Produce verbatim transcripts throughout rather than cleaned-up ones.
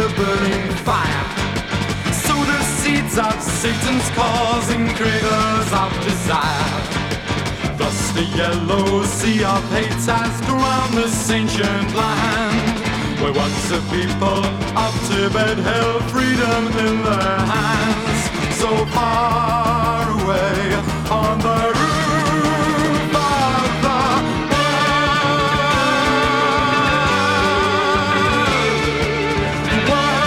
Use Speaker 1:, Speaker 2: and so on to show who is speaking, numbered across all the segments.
Speaker 1: burning fire. Sow the seeds of Satan's causing craters of desire. Thus the yellow sea of hate has drowned this ancient land, where once the people of Tibet held freedom in their hands. So far away on the roof of the world,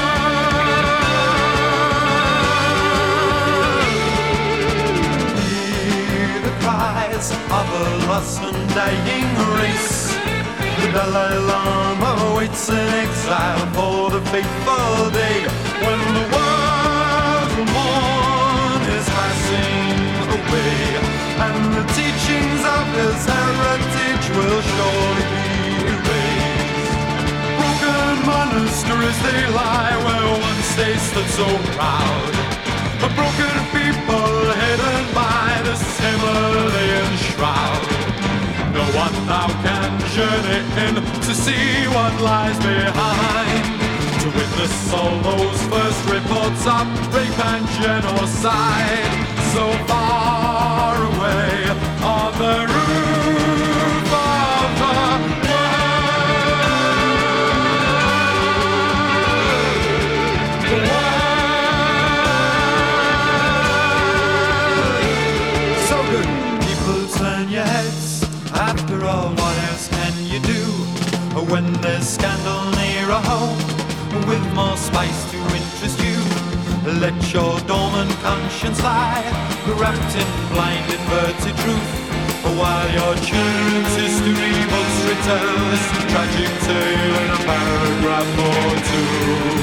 Speaker 1: world. Hear the cries of a lost and dying race. The Dalai Lama waits in exile for the fateful day when the world will mourn his passing away, and the teachings of his heritage will surely be erased. Broken monasteries they lie where once they stood so proud, a broken people hidden by this Himalayan shroud. No one now can journey in to see what lies behind, to witness all those first reports of rape and genocide. So far away on the roof of the world, world. So good, people, turn your heads. After all, what else can you do when there's scandal near a home with more spice to interest you? Let your dormant conscience lie, wrapped in blind inverted truth, while your children's history books retell this tragic tale in a paragraph or two.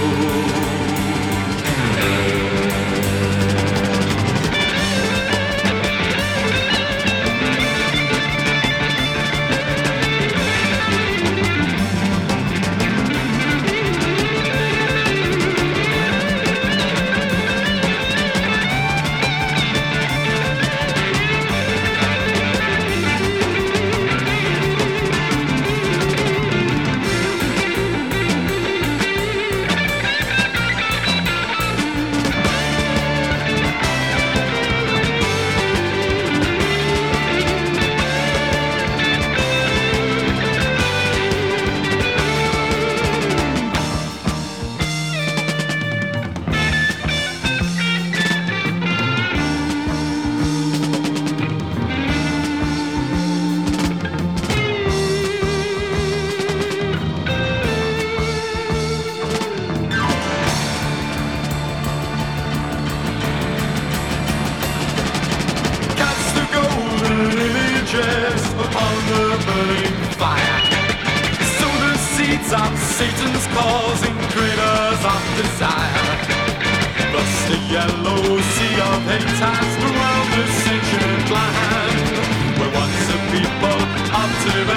Speaker 1: Upon the burning fire, sow the seeds of Satan's causing craters of desire. Thus the yellow sea of hate has drowned this ancient land, where once the people of Tibet